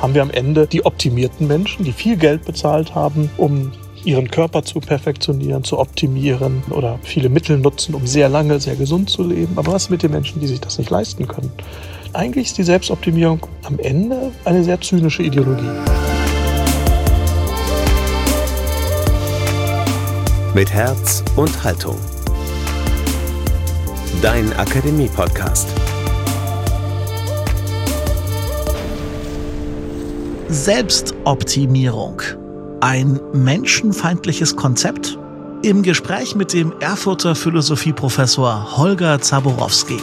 haben wir am Ende die optimierten Menschen, die viel Geld bezahlt haben, um ihren Körper zu perfektionieren, zu optimieren oder viele Mittel nutzen, um sehr lange, sehr gesund zu leben. Aber was mit den Menschen, die sich das nicht leisten können? Eigentlich ist die Selbstoptimierung am Ende eine sehr zynische Ideologie. Mit Herz und Haltung. Dein Akademie-Podcast. Selbstoptimierung. Ein menschenfeindliches Konzept? Im Gespräch mit dem Erfurter Philosophieprofessor Holger Zaborowski.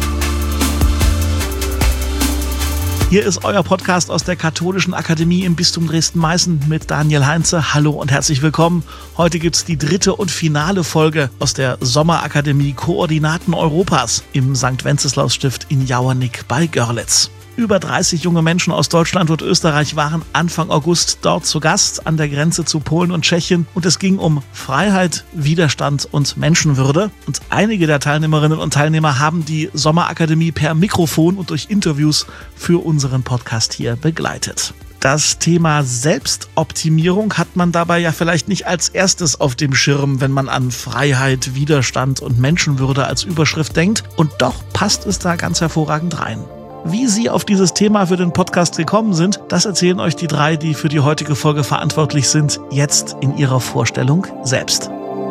Hier ist euer Podcast aus der Katholischen Akademie im Bistum Dresden-Meißen mit Daniel Heinze. Hallo und herzlich willkommen. Heute gibt's die dritte und finale Folge aus der Sommerakademie Koordinaten Europas im St. Wenceslaus-Stift in Jauernick bei Görlitz. Über 30 junge Menschen aus Deutschland und Österreich waren Anfang August dort zu Gast an der Grenze zu Polen und Tschechien. Und es ging um Freiheit, Widerstand und Menschenwürde. Und einige der Teilnehmerinnen und Teilnehmer haben die Sommerakademie per Mikrofon und durch Interviews für unseren Podcast hier begleitet. Das Thema Selbstoptimierung hat man dabei ja vielleicht nicht als erstes auf dem Schirm, wenn man an Freiheit, Widerstand und Menschenwürde als Überschrift denkt. Und doch passt es da ganz hervorragend rein. Wie Sie auf dieses Thema für den Podcast gekommen sind, das erzählen euch die drei, die für die heutige Folge verantwortlich sind, jetzt in ihrer Vorstellung selbst.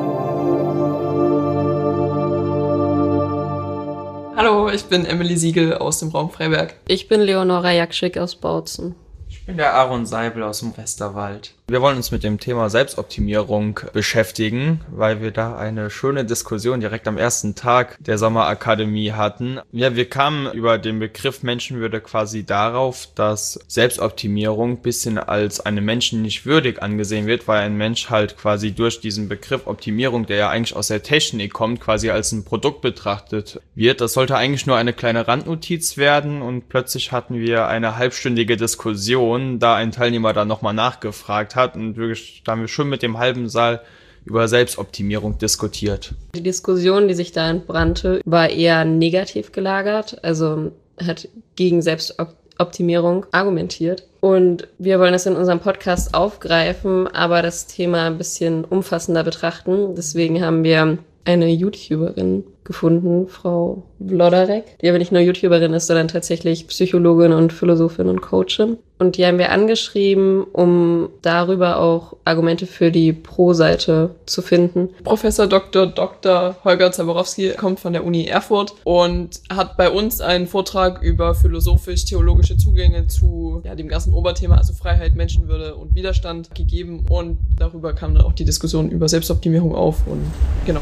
Hallo, ich bin Emily Siegel aus dem Raum Freiberg. Ich bin Leonora Jakschik aus Bautzen. Ich bin der Aaron Seibel aus dem Westerwald. Wir wollen uns mit dem Thema Selbstoptimierung beschäftigen, weil wir da eine schöne Diskussion direkt am ersten Tag der Sommerakademie hatten. Ja, wir kamen über den Begriff Menschenwürde quasi darauf, dass Selbstoptimierung ein bisschen als einem Menschen nicht würdig angesehen wird, weil ein Mensch halt quasi durch diesen Begriff Optimierung, der ja eigentlich aus der Technik kommt, quasi als ein Produkt betrachtet wird. Das sollte eigentlich nur eine kleine Randnotiz werden und plötzlich hatten wir eine halbstündige Diskussion, da ein Teilnehmer dann nochmal nachgefragt hat und wirklich, da haben wir schon mit dem halben Saal über Selbstoptimierung diskutiert. Die Diskussion, die sich da entbrannte, war eher negativ gelagert, also hat gegen Selbstoptimierung argumentiert. Und wir wollen das in unserem Podcast aufgreifen, aber das Thema ein bisschen umfassender betrachten. Deswegen haben wir eine YouTuberin gefunden, Frau Vlodarek, die aber nicht nur YouTuberin ist, sondern tatsächlich Psychologin und Philosophin und Coachin. Und die haben wir angeschrieben, um darüber auch Argumente für die Pro-Seite zu finden. Professor Dr. Holger Zaborowski kommt von der Uni Erfurt und hat bei uns einen Vortrag über philosophisch-theologische Zugänge zu dem ganzen Oberthema, also Freiheit, Menschenwürde und Widerstand gegeben. Und darüber kam dann auch die Diskussion über Selbstoptimierung auf und genau.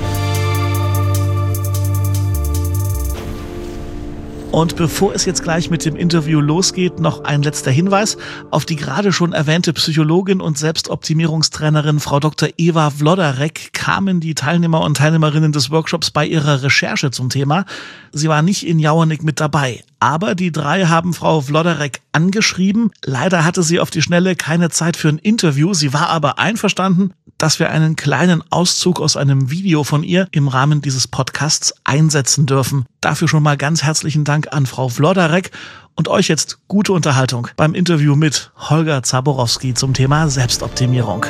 Und bevor es jetzt gleich mit dem Interview losgeht, noch ein letzter Hinweis auf die gerade schon erwähnte Psychologin und Selbstoptimierungstrainerin Frau Dr. Eva Vlodarek kamen die Teilnehmer und Teilnehmerinnen des Workshops bei ihrer Recherche zum Thema. Sie war nicht in Jauernick mit dabei. Aber die drei haben Frau Vlodarek angeschrieben. Leider hatte sie auf die Schnelle keine Zeit für ein Interview. Sie war aber einverstanden, dass wir einen kleinen Auszug aus einem Video von ihr im Rahmen dieses Podcasts einsetzen dürfen. Dafür schon mal ganz herzlichen Dank an Frau Vlodarek und euch jetzt gute Unterhaltung beim Interview mit Holger Zaborowski zum Thema Selbstoptimierung.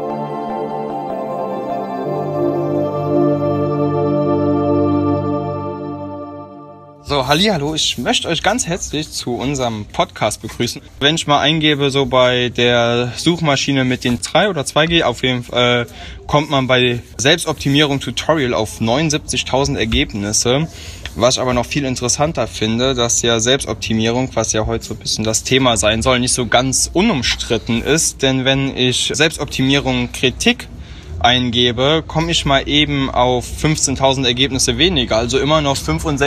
So, hallihallo, ich möchte euch ganz herzlich zu unserem Podcast begrüßen. Wenn ich mal eingebe, so bei der Suchmaschine mit den 3 oder 2G, auf jeden Fall kommt man bei Selbstoptimierung Tutorial auf 79.000 Ergebnisse. Was ich aber noch viel interessanter finde, dass ja Selbstoptimierung, was ja heute so ein bisschen das Thema sein soll, nicht so ganz unumstritten ist. Denn wenn ich Selbstoptimierung Kritik eingebe, komme ich mal eben auf 15.000 Ergebnisse weniger, also immer noch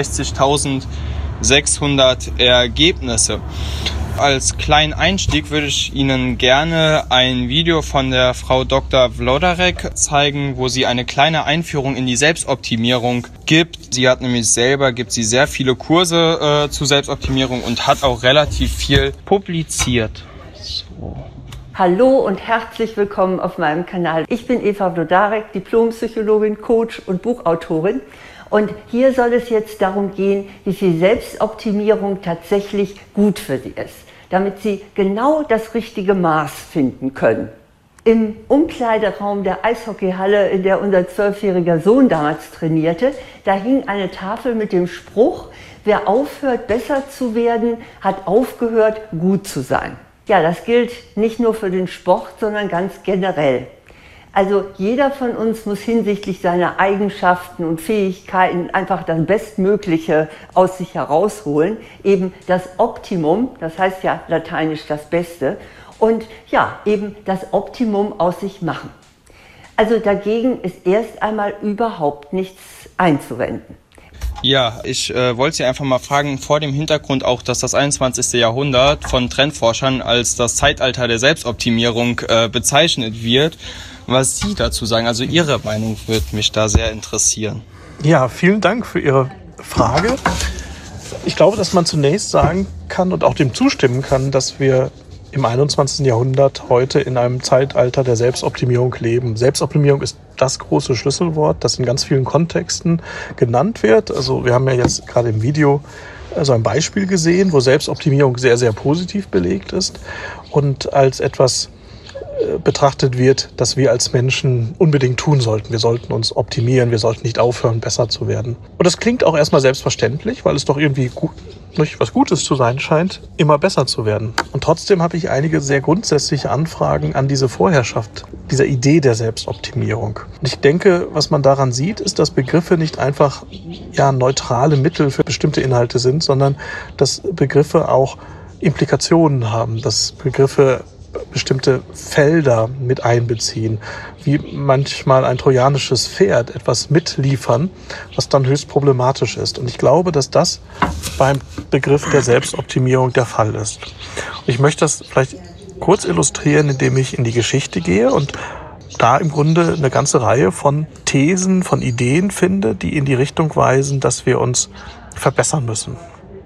65.600 Ergebnisse. Als kleinen Einstieg würde ich Ihnen gerne ein Video von der Frau Dr. Vlodarek zeigen, wo sie eine kleine Einführung in die Selbstoptimierung gibt. Sie hat nämlich gibt sie sehr viele Kurse zu Selbstoptimierung und hat auch relativ viel publiziert. So. Hallo und herzlich willkommen auf meinem Kanal. Ich bin Eva Vlodarek, Diplompsychologin, Coach und Buchautorin. Und hier soll es jetzt darum gehen, wie viel Selbstoptimierung tatsächlich gut für Sie ist. damit sie genau das richtige Maß finden können. Im Umkleideraum der Eishockeyhalle, in der unser 12-jähriger Sohn damals trainierte, da hing eine Tafel mit dem Spruch: Wer aufhört, besser zu werden, hat aufgehört, gut zu sein. Ja, das gilt nicht nur für den Sport, sondern ganz generell. Also jeder von uns muss hinsichtlich seiner Eigenschaften und Fähigkeiten einfach das Bestmögliche aus sich herausholen. Eben das Optimum, das heißt ja lateinisch das Beste. Und ja, eben das Optimum aus sich machen. Also dagegen ist erst einmal überhaupt nichts einzuwenden. Ja, ich wollte Sie einfach mal fragen, vor dem Hintergrund auch, dass das 21. Jahrhundert von Trendforschern als das Zeitalter der Selbstoptimierung bezeichnet wird, was Sie dazu sagen. Also Ihre Meinung würde mich da sehr interessieren. Ja, vielen Dank für Ihre Frage. Ich glaube, dass man zunächst sagen kann und auch dem zustimmen kann, dass wir im 21. Jahrhundert heute in einem Zeitalter der Selbstoptimierung leben. Selbstoptimierung ist das große Schlüsselwort, das in ganz vielen Kontexten genannt wird. Also wir haben ja jetzt gerade im Video so ein Beispiel gesehen, wo Selbstoptimierung sehr, sehr positiv belegt ist und als etwas betrachtet wird, dass wir als Menschen unbedingt tun sollten. Wir sollten uns optimieren, wir sollten nicht aufhören, besser zu werden. Und das klingt auch erstmal selbstverständlich, weil es doch irgendwie was Gutes zu sein scheint, immer besser zu werden. Und trotzdem habe ich einige sehr grundsätzliche Anfragen an diese Vorherrschaft, dieser Idee der Selbstoptimierung. Und ich denke, was man daran sieht, ist, dass Begriffe nicht einfach neutrale Mittel für bestimmte Inhalte sind, sondern dass Begriffe auch Implikationen haben, dass Begriffe bestimmte Felder mit einbeziehen, wie manchmal ein trojanisches Pferd etwas mitliefern, was dann höchst problematisch ist. Und ich glaube, dass das beim Begriff der Selbstoptimierung der Fall ist. Und ich möchte das vielleicht kurz illustrieren, indem ich in die Geschichte gehe und da im Grunde eine ganze Reihe von Thesen, von Ideen finde, die in die Richtung weisen, dass wir uns verbessern müssen.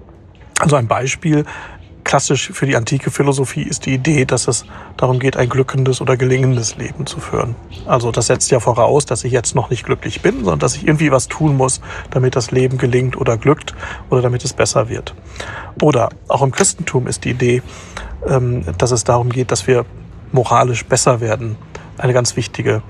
Also ein Beispiel: Klassisch für die antike Philosophie ist die Idee, dass es darum geht, ein glückendes oder gelingendes Leben zu führen. Also das setzt ja voraus, dass ich jetzt noch nicht glücklich bin, sondern dass ich irgendwie was tun muss, damit das Leben gelingt oder glückt oder damit es besser wird. Oder auch im Christentum ist die Idee, dass es darum geht, dass wir moralisch besser werden. Eine ganz wichtige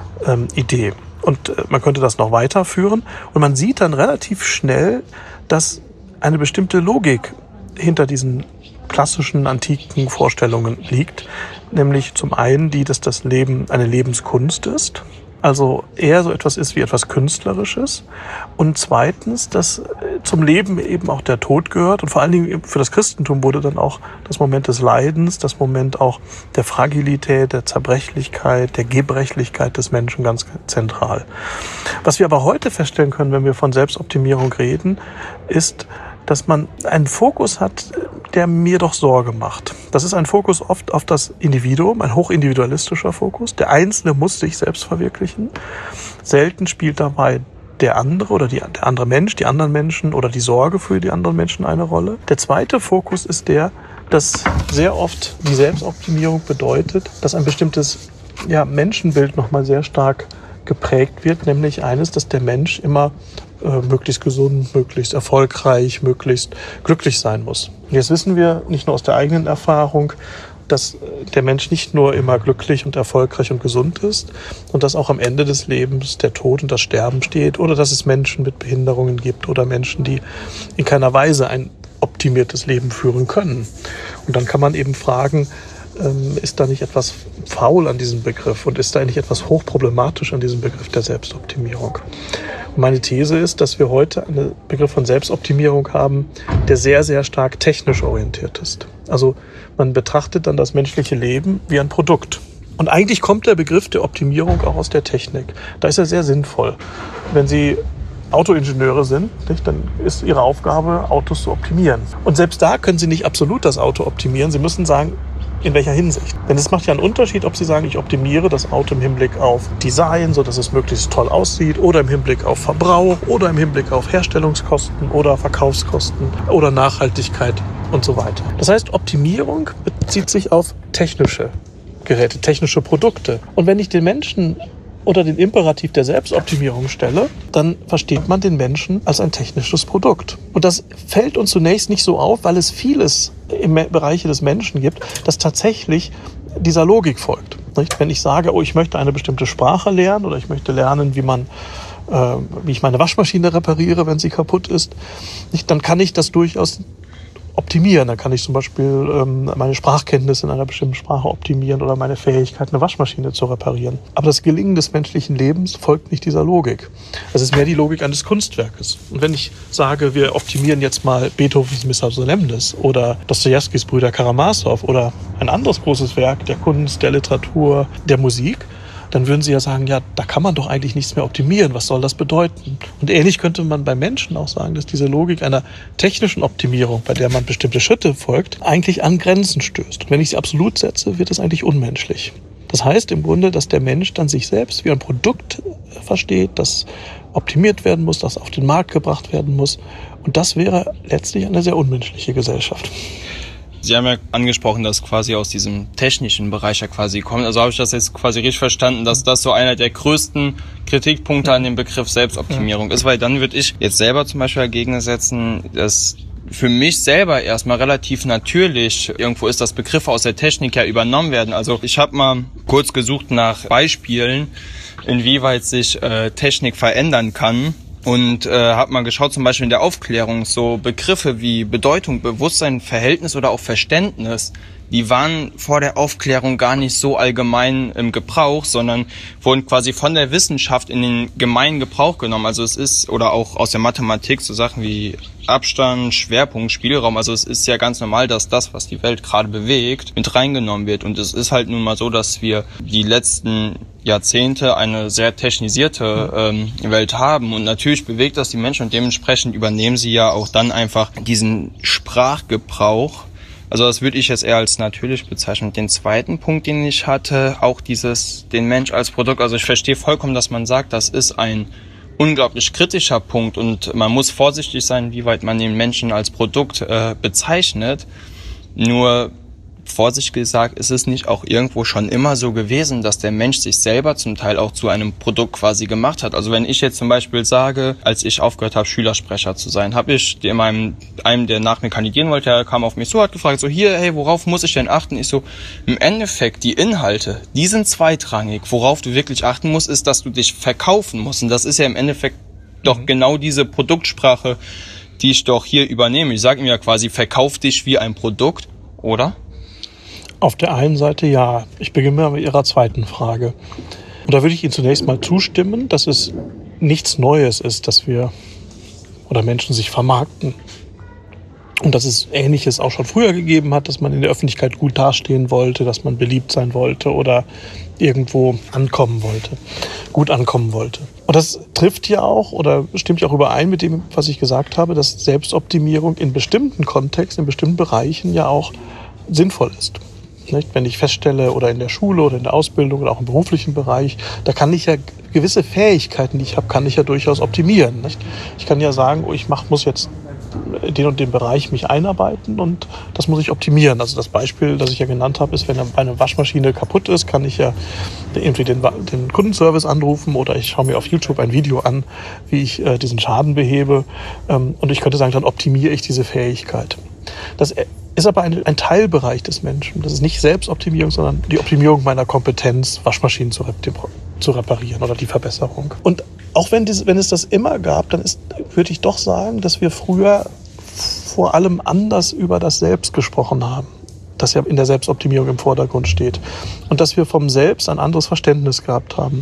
Idee. Und man könnte das noch weiterführen. Und man sieht dann relativ schnell, dass eine bestimmte Logik hinter diesen klassischen antiken Vorstellungen liegt, nämlich zum einen die, dass das Leben eine Lebenskunst ist, also eher so etwas ist wie etwas Künstlerisches, und zweitens, dass zum Leben eben auch der Tod gehört, und vor allen Dingen für das Christentum wurde dann auch das Moment des Leidens, das Moment auch der Fragilität, der Zerbrechlichkeit, der Gebrechlichkeit des Menschen ganz zentral. Was wir aber heute feststellen können, wenn wir von Selbstoptimierung reden, ist, dass man einen Fokus hat, der mir doch Sorge macht. Das ist ein Fokus oft auf das Individuum, ein hochindividualistischer Fokus. Der Einzelne muss sich selbst verwirklichen. Selten spielt dabei der andere oder der andere Mensch, die anderen Menschen oder die Sorge für die anderen Menschen eine Rolle. Der zweite Fokus ist der, dass sehr oft die Selbstoptimierung bedeutet, dass ein bestimmtes Menschenbild nochmal sehr stark geprägt wird, nämlich eines, dass der Mensch immer möglichst gesund, möglichst erfolgreich, möglichst glücklich sein muss. Und jetzt wissen wir nicht nur aus der eigenen Erfahrung, dass der Mensch nicht nur immer glücklich und erfolgreich und gesund ist und dass auch am Ende des Lebens der Tod und das Sterben steht oder dass es Menschen mit Behinderungen gibt oder Menschen, die in keiner Weise ein optimiertes Leben führen können. Und dann kann man eben fragen, ist da nicht etwas faul an diesem Begriff und ist da nicht etwas hochproblematisch an diesem Begriff der Selbstoptimierung? Und meine These ist, dass wir heute einen Begriff von Selbstoptimierung haben, der sehr, sehr stark technisch orientiert ist. Also man betrachtet dann das menschliche Leben wie ein Produkt. Und eigentlich kommt der Begriff der Optimierung auch aus der Technik. Da ist er sehr sinnvoll. Wenn Sie Autoingenieure sind, dann ist Ihre Aufgabe, Autos zu optimieren. Und selbst da können Sie nicht absolut das Auto optimieren. Sie müssen sagen, in welcher Hinsicht? Denn es macht ja einen Unterschied, ob Sie sagen, ich optimiere das Auto im Hinblick auf Design, so dass es möglichst toll aussieht, oder im Hinblick auf Verbrauch, oder im Hinblick auf Herstellungskosten oder Verkaufskosten oder Nachhaltigkeit und so weiter. Das heißt, Optimierung bezieht sich auf technische Geräte, technische Produkte. Und wenn ich den Menschen oder den Imperativ der Selbstoptimierung stelle, dann versteht man den Menschen als ein technisches Produkt. Und das fällt uns zunächst nicht so auf, weil es vieles im Bereiche des Menschen gibt, das tatsächlich dieser Logik folgt. Wenn ich sage, oh, ich möchte eine bestimmte Sprache lernen oder ich möchte lernen, wie ich meine Waschmaschine repariere, wenn sie kaputt ist, dann kann ich das durchaus optimieren. Dann kann ich zum Beispiel meine Sprachkenntnisse in einer bestimmten Sprache optimieren oder meine Fähigkeit, eine Waschmaschine zu reparieren. Aber das Gelingen des menschlichen Lebens folgt nicht dieser Logik. Es ist mehr die Logik eines Kunstwerkes. Und wenn ich sage, wir optimieren jetzt mal Beethovens Missa Solemnis oder Dostojewskis Brüder Karamasow oder ein anderes großes Werk der Kunst, der Literatur, der Musik, dann würden Sie ja sagen, ja, da kann man doch eigentlich nichts mehr optimieren. Was soll das bedeuten? Und ähnlich könnte man bei Menschen auch sagen, dass diese Logik einer technischen Optimierung, bei der man bestimmte Schritte folgt, eigentlich an Grenzen stößt. Und wenn ich sie absolut setze, wird es eigentlich unmenschlich. Das heißt im Grunde, dass der Mensch dann sich selbst wie ein Produkt versteht, das optimiert werden muss, das auf den Markt gebracht werden muss. Und das wäre letztlich eine sehr unmenschliche Gesellschaft. Sie haben ja angesprochen, dass quasi aus diesem technischen Bereich ja quasi kommt. Also habe ich das jetzt quasi richtig verstanden, dass das so einer der größten Kritikpunkte an dem Begriff Selbstoptimierung ist, weil dann würde ich jetzt selber zum Beispiel dagegen setzen, dass für mich selber erstmal relativ natürlich irgendwo ist, dass Begriffe aus der Technik ja übernommen werden. Also ich habe mal kurz gesucht nach Beispielen, inwieweit sich Technik verändern kann. Und habe mal geschaut, zum Beispiel in der Aufklärung, so Begriffe wie Bedeutung, Bewusstsein, Verhältnis oder auch Verständnis, die waren vor der Aufklärung gar nicht so allgemein im Gebrauch, sondern wurden quasi von der Wissenschaft in den gemeinen Gebrauch genommen. Also es ist, oder auch aus der Mathematik, so Sachen wie Abstand, Schwerpunkt, Spielraum. Also es ist ja ganz normal, dass das, was die Welt gerade bewegt, mit reingenommen wird. Und es ist halt nun mal so, dass wir die letzten Jahrzehnte eine sehr technisierte Welt haben. Und natürlich bewegt das die Menschen und dementsprechend übernehmen sie ja auch dann einfach diesen Sprachgebrauch. Also das würde ich jetzt eher als natürlich bezeichnen. Den zweiten Punkt, den ich hatte, auch den Mensch als Produkt. Also ich verstehe vollkommen, dass man sagt, das ist ein unglaublich kritischer Punkt und man muss vorsichtig sein, wie weit man den Menschen als Produkt bezeichnet. Nur vorsichtig gesagt, ist es nicht auch irgendwo schon immer so gewesen, dass der Mensch sich selber zum Teil auch zu einem Produkt quasi gemacht hat. Also wenn ich jetzt zum Beispiel sage, als ich aufgehört habe, Schülersprecher zu sein, habe ich einem, der nach mir kandidieren wollte, der kam auf mich so, hat gefragt, so hier, hey, worauf muss ich denn achten? Ich so, im Endeffekt, die Inhalte, die sind zweitrangig. Worauf du wirklich achten musst, ist, dass du dich verkaufen musst. Und das ist ja im Endeffekt doch genau diese Produktsprache, die ich doch hier übernehme. Ich sage ihm ja quasi, verkauf dich wie ein Produkt, oder? Auf der einen Seite ja. Ich beginne mal mit Ihrer zweiten Frage. Und da würde ich Ihnen zunächst mal zustimmen, dass es nichts Neues ist, dass wir oder Menschen sich vermarkten. Und dass es Ähnliches auch schon früher gegeben hat, dass man in der Öffentlichkeit gut dastehen wollte, dass man beliebt sein wollte oder irgendwo ankommen wollte, gut ankommen wollte. Und das trifft ja auch oder stimmt ja auch überein mit dem, was ich gesagt habe, dass Selbstoptimierung in bestimmten Kontexten, in bestimmten Bereichen ja auch sinnvoll ist. Nicht? Wenn ich feststelle, oder in der Schule oder in der Ausbildung oder auch im beruflichen Bereich, da kann ich ja gewisse Fähigkeiten, die ich habe, kann ich ja durchaus optimieren. Nicht? Ich kann ja sagen, oh, muss jetzt den und den Bereich mich einarbeiten und das muss ich optimieren. Also das Beispiel, das ich ja genannt habe, ist, wenn eine Waschmaschine kaputt ist, kann ich ja irgendwie den Kundenservice anrufen oder ich schaue mir auf YouTube ein Video an, wie ich diesen Schaden behebe und ich könnte sagen, dann optimiere ich diese Fähigkeit. Das ist aber ein Teilbereich des Menschen. Das ist nicht Selbstoptimierung, sondern die Optimierung meiner Kompetenz, Waschmaschinen zu reparieren oder die Verbesserung. Und auch wenn es das immer gab, dann würde ich doch sagen, dass wir früher vor allem anders über das Selbst gesprochen haben, das ja in der Selbstoptimierung im Vordergrund steht. Und dass wir vom Selbst ein anderes Verständnis gehabt haben.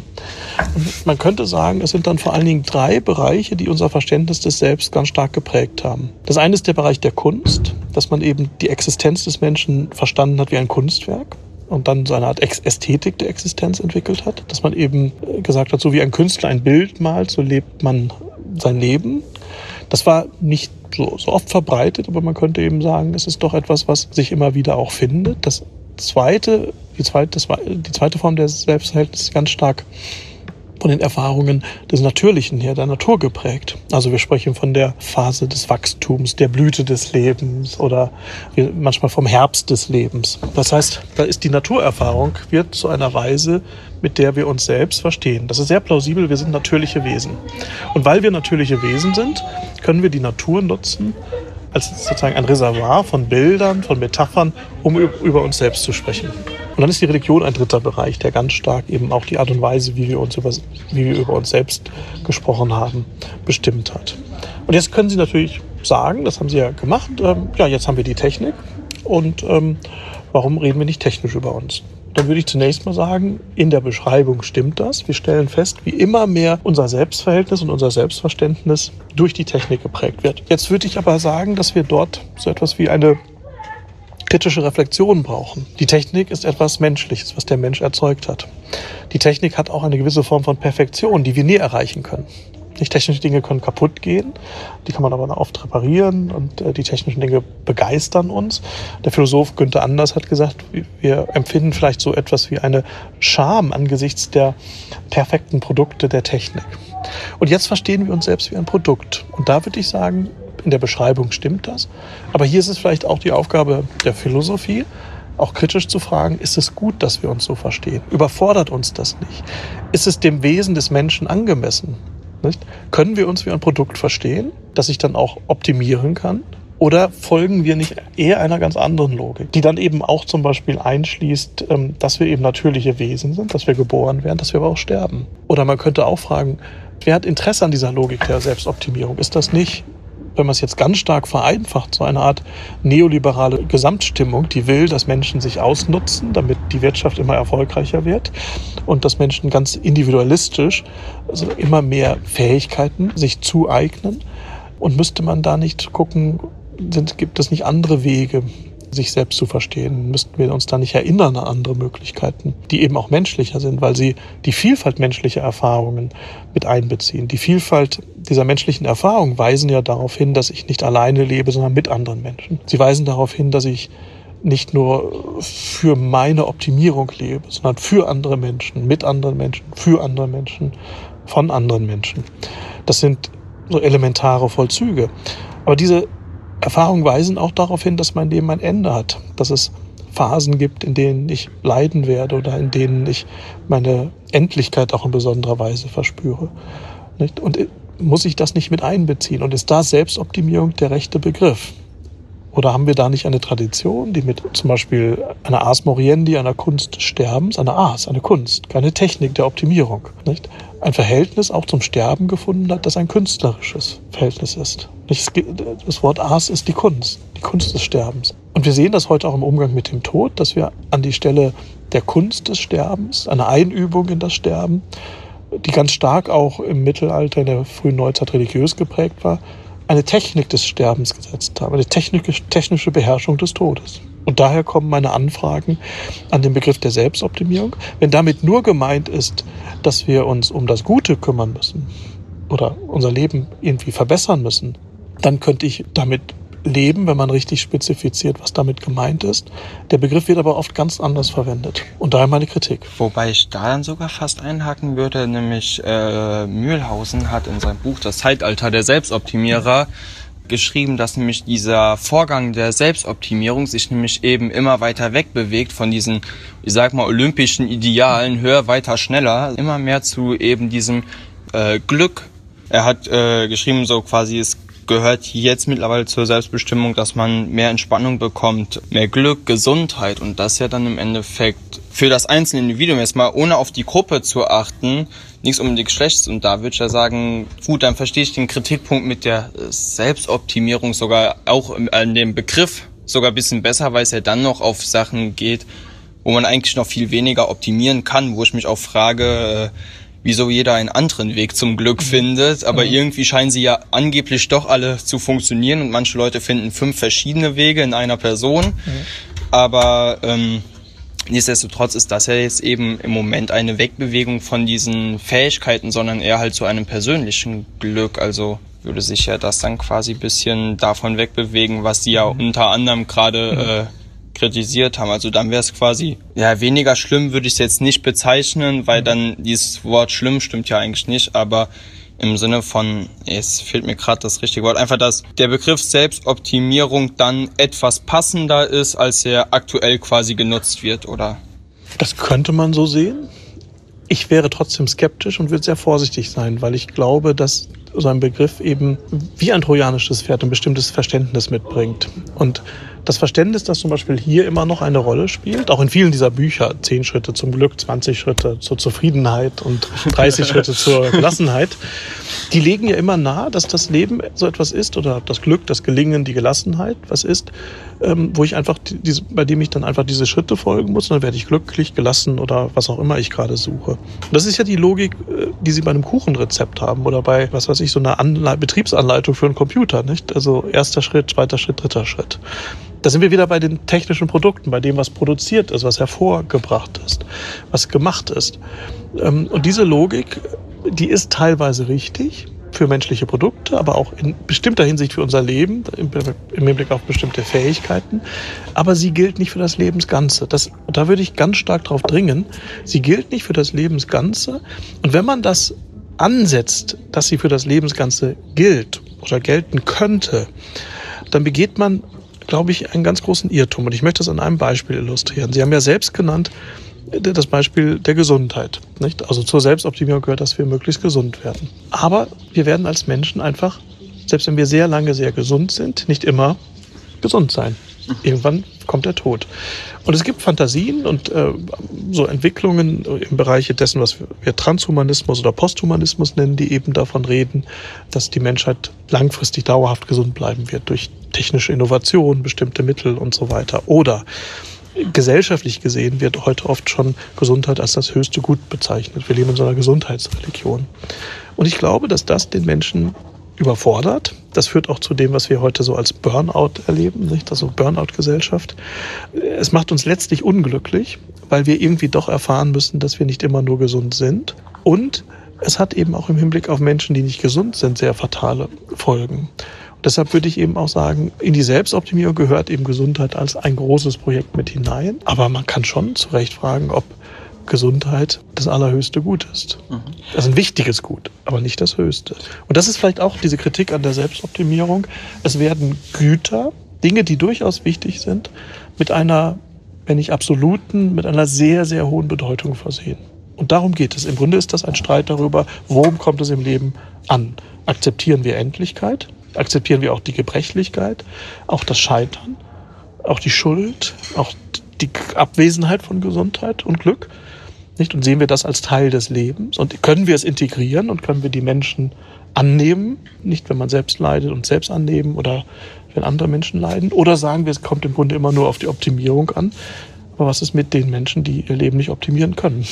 Und man könnte sagen, es sind dann vor allen Dingen 3 Bereiche, die unser Verständnis des Selbst ganz stark geprägt haben. Das eine ist der Bereich der Kunst, dass man eben die Existenz des Menschen verstanden hat wie ein Kunstwerk und dann so eine Art Ästhetik der Existenz entwickelt hat. Dass man eben gesagt hat, so wie ein Künstler ein Bild malt, so lebt man sein Leben. Das war nicht so oft verbreitet, aber man könnte eben sagen, es ist doch etwas, was sich immer wieder auch findet. Die zweite Form der Selbsterhältnis ist ganz stark von den Erfahrungen des Natürlichen her, der Natur geprägt. Also wir sprechen von der Phase des Wachstums, der Blüte des Lebens oder manchmal vom Herbst des Lebens. Das heißt, da ist die Naturerfahrung, wird zu einer Weise, mit der wir uns selbst verstehen. Das ist sehr plausibel, wir sind natürliche Wesen. Und weil wir natürliche Wesen sind, können wir die Natur nutzen als sozusagen ein Reservoir von Bildern, von Metaphern, um über uns selbst zu sprechen. Und dann ist die Religion ein dritter Bereich, der ganz stark eben auch die Art und Weise, wie wir über uns selbst gesprochen haben, bestimmt hat. Und jetzt können Sie natürlich sagen, das haben Sie ja gemacht, jetzt haben wir die Technik und warum reden wir nicht technisch über uns? Dann würde ich zunächst mal sagen, in der Beschreibung stimmt das. Wir stellen fest, wie immer mehr unser Selbstverhältnis und unser Selbstverständnis durch die Technik geprägt wird. Jetzt würde ich aber sagen, dass wir dort so etwas wie eine kritische Reflexion brauchen. Die Technik ist etwas Menschliches, was der Mensch erzeugt hat. Die Technik hat auch eine gewisse Form von Perfektion, die wir nie erreichen können. Nicht technische Dinge können kaputt gehen, die kann man aber oft reparieren und die technischen Dinge begeistern uns. Der Philosoph Günther Anders hat gesagt, wir empfinden vielleicht so etwas wie eine Scham angesichts der perfekten Produkte der Technik. Und jetzt verstehen wir uns selbst wie ein Produkt. Und da würde ich sagen, in der Beschreibung stimmt das. Aber hier ist es vielleicht auch die Aufgabe der Philosophie, auch kritisch zu fragen, ist es gut, dass wir uns so verstehen? Überfordert uns das nicht? Ist es dem Wesen des Menschen angemessen? Nicht? Können wir uns wie ein Produkt verstehen, das ich dann auch optimieren kann? Oder folgen wir nicht eher einer ganz anderen Logik, die dann eben auch zum Beispiel einschließt, dass wir eben natürliche Wesen sind, dass wir geboren werden, dass wir aber auch sterben? Oder man könnte auch fragen, wer hat Interesse an dieser Logik der Selbstoptimierung? Ist das nicht, wenn man es jetzt ganz stark vereinfacht, so eine Art neoliberale Gesamtstimmung, die will, dass Menschen sich ausnutzen, damit die Wirtschaft immer erfolgreicher wird und dass Menschen ganz individualistisch also immer mehr Fähigkeiten sich zueignen? Und müsste man da nicht gucken, gibt es nicht andere Wege, sich selbst zu verstehen? Müssten wir uns da nicht erinnern an andere Möglichkeiten, die eben auch menschlicher sind, weil sie die Vielfalt menschlicher Erfahrungen mit einbeziehen. Die Vielfalt dieser menschlichen Erfahrungen weisen ja darauf hin, dass ich nicht alleine lebe, sondern mit anderen Menschen. Sie weisen darauf hin, dass ich nicht nur für meine Optimierung lebe, sondern für andere Menschen, mit anderen Menschen, für andere Menschen, von anderen Menschen. Das sind so elementare Vollzüge. Aber diese Erfahrungen weisen auch darauf hin, dass mein Leben ein Ende hat, dass es Phasen gibt, in denen ich leiden werde oder in denen ich meine Endlichkeit auch in besonderer Weise verspüre. Und muss ich das nicht mit einbeziehen? Und ist da Selbstoptimierung der rechte Begriff? Oder haben wir da nicht eine Tradition, die mit zum Beispiel einer Ars Moriendi, einer Kunst des Sterbens, eine Kunst, keine Technik der Optimierung, nicht? Ein Verhältnis auch zum Sterben gefunden hat, das ein künstlerisches Verhältnis ist. Das Wort Ars ist die Kunst des Sterbens. Und wir sehen das heute auch im Umgang mit dem Tod, dass wir an die Stelle der Kunst des Sterbens, eine Einübung in das Sterben, die ganz stark auch im Mittelalter, in der frühen Neuzeit religiös geprägt war, eine Technik des Sterbens gesetzt haben, eine technische Beherrschung des Todes. Und daher kommen meine Anfragen an den Begriff der Selbstoptimierung. Wenn damit nur gemeint ist, dass wir uns um das Gute kümmern müssen oder unser Leben irgendwie verbessern müssen, dann könnte ich damit leben, wenn man richtig spezifiziert, was damit gemeint ist. Der Begriff wird aber oft ganz anders verwendet. Und daher meine Kritik. Wobei ich da dann sogar fast einhaken würde, nämlich Mühlhausen hat in seinem Buch Das Zeitalter der Selbstoptimierer geschrieben, dass nämlich dieser Vorgang der Selbstoptimierung sich nämlich eben immer weiter wegbewegt von diesen, ich sag mal, olympischen Idealen, höher, weiter, schneller, immer mehr zu eben diesem Glück. Er hat geschrieben, so quasi, es gehört jetzt mittlerweile zur Selbstbestimmung, dass man mehr Entspannung bekommt, mehr Glück, Gesundheit und das ja dann im Endeffekt für das einzelne Individuum jetzt mal, ohne auf die Gruppe zu achten, nichts unbedingt Schlechtes. Und da würde ich ja sagen, gut, dann verstehe ich den Kritikpunkt mit der Selbstoptimierung sogar auch an dem Begriff sogar ein bisschen besser, weil es ja dann noch auf Sachen geht, wo man eigentlich noch viel weniger optimieren kann, wo ich mich auch frage, wieso jeder einen anderen Weg zum Glück findet, aber irgendwie scheinen sie ja angeblich doch alle zu funktionieren und manche Leute finden 5 verschiedene Wege in einer Person, aber nichtsdestotrotz ist das ja jetzt eben im Moment eine Wegbewegung von diesen Fähigkeiten, sondern eher halt zu einem persönlichen Glück, also würde sich ja das dann quasi ein bisschen davon wegbewegen, was sie ja unter anderem gerade kritisiert haben. Also dann wäre es quasi, ja, weniger schlimm würde ich es jetzt nicht bezeichnen, weil dann dieses Wort schlimm stimmt ja eigentlich nicht, aber im Sinne von, es fehlt mir gerade das richtige Wort, einfach, dass der Begriff Selbstoptimierung dann etwas passender ist, als er aktuell quasi genutzt wird, oder? Das könnte man so sehen. Ich wäre trotzdem skeptisch und würde sehr vorsichtig sein, weil ich glaube, dass so ein Begriff eben wie ein trojanisches Pferd ein bestimmtes Verständnis mitbringt. Und das Verständnis, das zum Beispiel hier immer noch eine Rolle spielt, auch in vielen dieser Bücher, 10 Schritte zum Glück, 20 Schritte zur Zufriedenheit und 30 Schritte zur Gelassenheit, die legen ja immer nahe, dass das Leben so etwas ist, oder das Glück, das Gelingen, die Gelassenheit, was ist, wo ich einfach bei dem ich dann einfach diese Schritte folgen muss, und dann werde ich glücklich, gelassen oder was auch immer ich gerade suche. Und das ist ja die Logik, die Sie bei einem Kuchenrezept haben oder bei, was weiß ich, so einer Betriebsanleitung für einen Computer, nicht? Also 1. Schritt, 2. Schritt, 3. Schritt. Da sind wir wieder bei den technischen Produkten, bei dem, was produziert ist, was hervorgebracht ist, was gemacht ist. Und diese Logik, die ist teilweise richtig für menschliche Produkte, aber auch in bestimmter Hinsicht für unser Leben, im Hinblick auf bestimmte Fähigkeiten. Aber sie gilt nicht für das Lebensganze. Da würde ich ganz stark drauf dringen. Sie gilt nicht für das Lebensganze. Und wenn man das ansetzt, dass sie für das Lebensganze gilt oder gelten könnte, dann begeht man, glaube ich, einen ganz großen Irrtum. Und ich möchte das an einem Beispiel illustrieren. Sie haben ja selbst genannt das Beispiel der Gesundheit, nicht? Also zur Selbstoptimierung gehört, dass wir möglichst gesund werden. Aber wir werden als Menschen einfach, selbst wenn wir sehr lange sehr gesund sind, nicht immer gesund sein. Irgendwann kommt der Tod. Und es gibt Fantasien und so Entwicklungen im Bereich dessen, was wir Transhumanismus oder Posthumanismus nennen, die eben davon reden, dass die Menschheit langfristig dauerhaft gesund bleiben wird durch technische Innovation, bestimmte Mittel und so weiter. Oder gesellschaftlich gesehen wird heute oft schon Gesundheit als das höchste Gut bezeichnet. Wir leben in so einer Gesundheitsreligion. Und ich glaube, dass das den Menschen überfordert. Das führt auch zu dem, was wir heute so als Burnout erleben, nicht? Also Burnout-Gesellschaft. Es macht uns letztlich unglücklich, weil wir irgendwie doch erfahren müssen, dass wir nicht immer nur gesund sind. Und es hat eben auch im Hinblick auf Menschen, die nicht gesund sind, sehr fatale Folgen. Deshalb würde ich eben auch sagen, in die Selbstoptimierung gehört eben Gesundheit als ein großes Projekt mit hinein. Aber man kann schon zu Recht fragen, ob Gesundheit das allerhöchste Gut ist. Das ist ein wichtiges Gut, aber nicht das höchste. Und das ist vielleicht auch diese Kritik an der Selbstoptimierung. Es werden Güter, Dinge, die durchaus wichtig sind, mit einer, wenn nicht absoluten, mit einer sehr, sehr hohen Bedeutung versehen. Und darum geht es. Im Grunde ist das ein Streit darüber, worum kommt es im Leben an? Akzeptieren wir Endlichkeit? Akzeptieren wir auch die Gebrechlichkeit, auch das Scheitern, auch die Schuld, auch die Abwesenheit von Gesundheit und Glück? Nicht? Und sehen wir das als Teil des Lebens? Und können wir es integrieren und können wir die Menschen annehmen? Nicht, wenn man selbst leidet und selbst annehmen oder wenn andere Menschen leiden? Oder sagen wir, es kommt im Grunde immer nur auf die Optimierung an? Aber was ist mit den Menschen, die ihr Leben nicht optimieren können?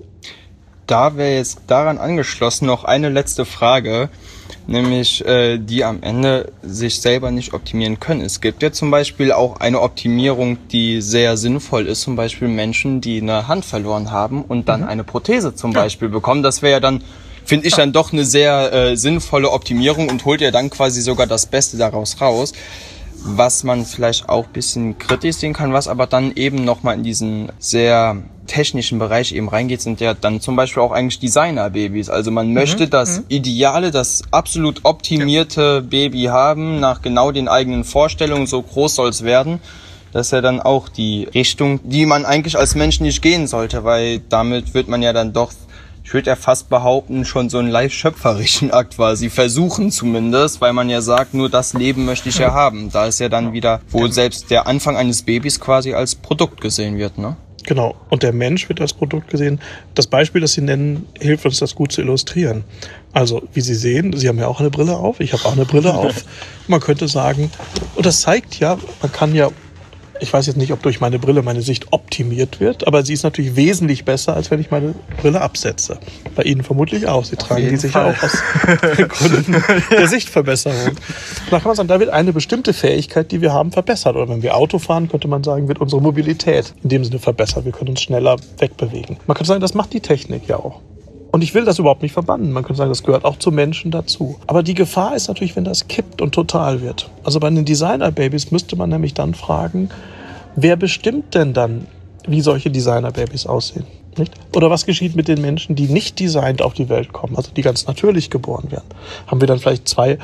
Da wäre jetzt daran angeschlossen noch eine letzte Frage, nämlich die am Ende sich selber nicht optimieren können. Es gibt ja zum Beispiel auch eine Optimierung, die sehr sinnvoll ist, zum Beispiel Menschen, die eine Hand verloren haben und dann eine Prothese zum Beispiel bekommen. Das wäre ja dann, finde ich, dann doch eine sehr sinnvolle Optimierung und holt ja dann quasi sogar das Beste daraus raus. Was man vielleicht auch ein bisschen kritisch sehen kann, was aber dann eben nochmal in diesen sehr technischen Bereich eben reingeht, sind ja dann zum Beispiel auch eigentlich Designer-Babys. Also man möchte das Ideale, das absolut optimierte Baby haben, nach genau den eigenen Vorstellungen, so groß soll es werden. Das ist ja dann auch die Richtung, die man eigentlich als Mensch nicht gehen sollte, weil damit wird man ja dann doch, ich würde ja fast behaupten, schon so einen leicht schöpferischen Akt quasi versuchen zumindest, weil man ja sagt, nur das Leben möchte ich ja haben. Da ist ja dann wieder, wo selbst der Anfang eines Babys quasi als Produkt gesehen wird, ne? Genau. Und der Mensch wird als Produkt gesehen. Das Beispiel, das Sie nennen, hilft uns, das gut zu illustrieren. Also, wie Sie sehen, Sie haben ja auch eine Brille auf, ich habe auch eine Brille auf. Man könnte sagen, und das zeigt ja, man kann ja, ich weiß jetzt nicht, ob durch meine Brille meine Sicht optimiert wird, aber sie ist natürlich wesentlich besser, als wenn ich meine Brille absetze. Bei Ihnen vermutlich auch. Sie tragen die sicher auch aus Gründen der Sichtverbesserung. Da kann man sagen, da wird eine bestimmte Fähigkeit, die wir haben, verbessert. Oder wenn wir Auto fahren, könnte man sagen, wird unsere Mobilität in dem Sinne verbessert. Wir können uns schneller wegbewegen. Man kann sagen, das macht die Technik ja auch. Und ich will das überhaupt nicht verbannen. Man könnte sagen, das gehört auch zu Menschen dazu. Aber die Gefahr ist natürlich, wenn das kippt und total wird. Also bei den Designer-Babys müsste man nämlich dann fragen, wer bestimmt denn dann, wie solche Designerbabys aussehen? Nicht? Oder was geschieht mit den Menschen, die nicht designt auf die Welt kommen, also die ganz natürlich geboren werden? Haben wir dann vielleicht zwei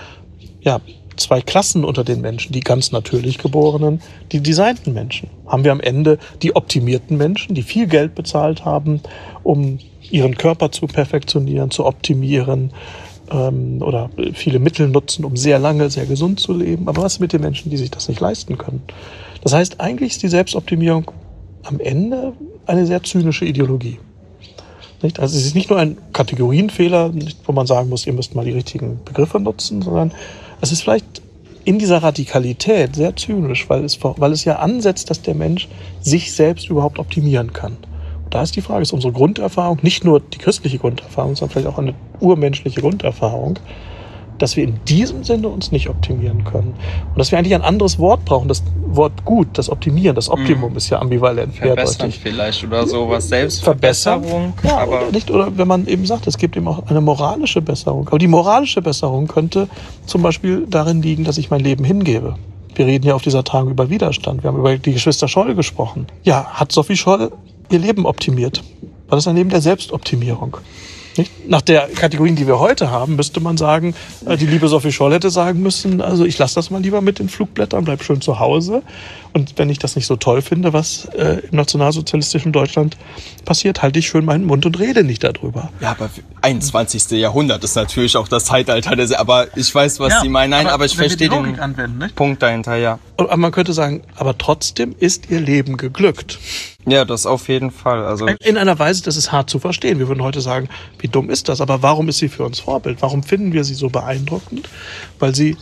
Klassen unter den Menschen, die ganz natürlich Geborenen, die designten Menschen? Haben wir am Ende die optimierten Menschen, die viel Geld bezahlt haben, um ihren Körper zu perfektionieren, zu optimieren oder viele Mittel nutzen, um sehr lange, sehr gesund zu leben? Aber was mit den Menschen, die sich das nicht leisten können? Das heißt, eigentlich ist die Selbstoptimierung am Ende eine sehr zynische Ideologie. Nicht? Also es ist nicht nur ein Kategorienfehler, wo man sagen muss, ihr müsst mal die richtigen Begriffe nutzen, sondern es ist vielleicht in dieser Radikalität sehr zynisch, weil es ja ansetzt, dass der Mensch sich selbst überhaupt optimieren kann. Und da ist die Frage, ist unsere Grunderfahrung, nicht nur die christliche Grunderfahrung, sondern vielleicht auch eine urmenschliche Grunderfahrung, dass wir in diesem Sinne uns nicht optimieren können. Und dass wir eigentlich ein anderes Wort brauchen. Das Wort gut, das Optimieren, das Optimum ist ja ambivalent. Verbessern vielleicht oder sowas. Selbstverbesserung. Ja, aber oder wenn man eben sagt, es gibt eben auch eine moralische Besserung. Aber die moralische Besserung könnte zum Beispiel darin liegen, dass ich mein Leben hingebe. Wir reden ja auf dieser Tagung über Widerstand. Wir haben über die Geschwister Scholl gesprochen. Ja, hat Sophie Scholl ihr Leben optimiert? War das ein Leben der Selbstoptimierung? Nicht? Nach der Kategorien, die wir heute haben, müsste man sagen, die liebe Sophie Scholl hätte sagen müssen, also ich lasse das mal lieber mit den Flugblättern, bleib schön zu Hause. Und wenn ich das nicht so toll finde, was im nationalsozialistischen Deutschland passiert, halte ich schön meinen Mund und rede nicht darüber. Ja, aber 21. Jahrhundert ist natürlich auch das Zeitalter, aber ich weiß, was Sie meinen. Nein, aber ich verstehe den Punkt dahinter, ja. Aber man könnte sagen, aber trotzdem ist ihr Leben geglückt. Ja, das auf jeden Fall. Also in einer Weise, das ist hart zu verstehen. Wir würden heute sagen, wie dumm ist das? Aber warum ist sie für uns Vorbild? Warum finden wir sie so beeindruckend? Weil sie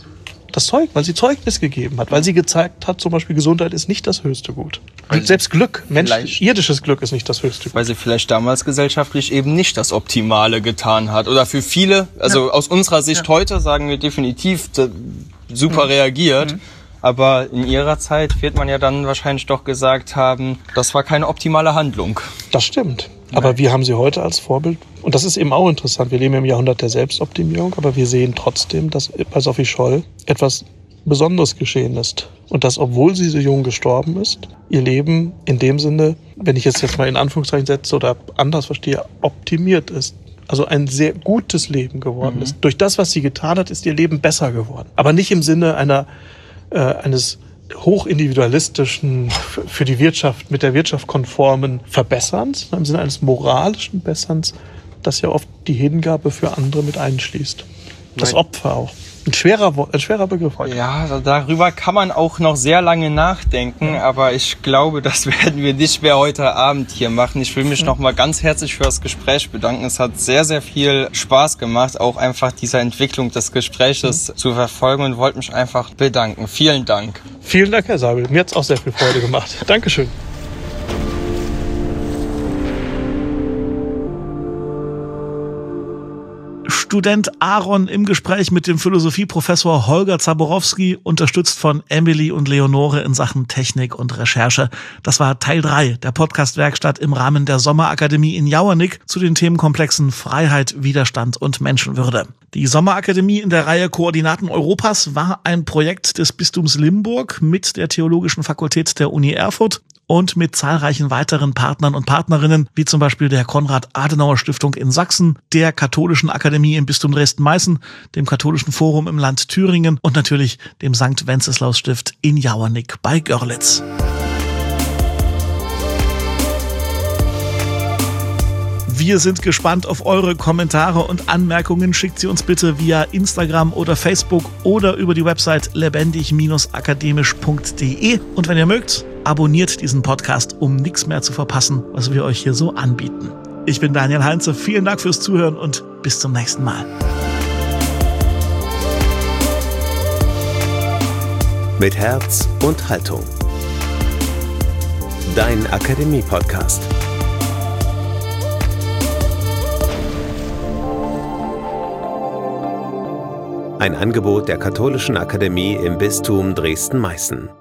Zeugnis gegeben hat, weil sie gezeigt hat, zum Beispiel Gesundheit ist nicht das höchste Gut. Selbst Glück, irdisches Glück ist nicht das höchste Gut. Weil sie vielleicht damals gesellschaftlich eben nicht das Optimale getan hat. Oder für viele, also aus unserer Sicht heute sagen wir definitiv super reagiert. Aber in ihrer Zeit wird man ja dann wahrscheinlich doch gesagt haben, das war keine optimale Handlung. Das stimmt. Aber wir haben sie heute als Vorbild. Und das ist eben auch interessant. Wir leben im Jahrhundert der Selbstoptimierung, aber wir sehen trotzdem, dass bei Sophie Scholl etwas Besonderes geschehen ist. Und dass, obwohl sie so jung gestorben ist, ihr Leben in dem Sinne, wenn ich es jetzt mal in Anführungszeichen setze oder anders verstehe, optimiert ist. Also ein sehr gutes Leben geworden ist. Durch das, was sie getan hat, ist ihr Leben besser geworden. Aber nicht im Sinne eines hochindividualistischen, für die Wirtschaft, mit der Wirtschaft konformen Verbesserns, im Sinne eines moralischen Besserns, das ja oft die Hingabe für andere mit einschließt. Das Opfer auch. Ein schwerer Begriff heute. Ja, darüber kann man auch noch sehr lange nachdenken, aber ich glaube, das werden wir nicht mehr heute Abend hier machen. Ich will mich nochmal ganz herzlich für das Gespräch bedanken. Es hat sehr, sehr viel Spaß gemacht, auch einfach diese Entwicklung des Gespräches zu verfolgen und wollte mich einfach bedanken. Vielen Dank. Vielen Dank, Herr Sabel. Mir hat es auch sehr viel Freude gemacht. Dankeschön. Student Aaron im Gespräch mit dem Philosophieprofessor Holger Zaborowski, unterstützt von Emily und Leonore in Sachen Technik und Recherche. Das war Teil 3 der Podcast-Werkstatt im Rahmen der Sommerakademie in Jauernick zu den Themenkomplexen Freiheit, Widerstand und Menschenwürde. Die Sommerakademie in der Reihe Koordinaten Europas war ein Projekt des Bistums Limburg mit der Theologischen Fakultät der Uni Erfurt und mit zahlreichen weiteren Partnern und Partnerinnen, wie zum Beispiel der Konrad-Adenauer-Stiftung in Sachsen, der Katholischen Akademie im Bistum Dresden-Meißen, dem Katholischen Forum im Land Thüringen und natürlich dem St. Wenceslaus-Stift in Jauernick bei Görlitz. Wir sind gespannt auf eure Kommentare und Anmerkungen. Schickt sie uns bitte via Instagram oder Facebook oder über die Website lebendig-akademisch.de. Und wenn ihr mögt, abonniert diesen Podcast, um nichts mehr zu verpassen, was wir euch hier so anbieten. Ich bin Daniel Heinze. Vielen Dank fürs Zuhören und bis zum nächsten Mal. Mit Herz und Haltung. Dein Akademie-Podcast. Ein Angebot der Katholischen Akademie im Bistum Dresden-Meißen.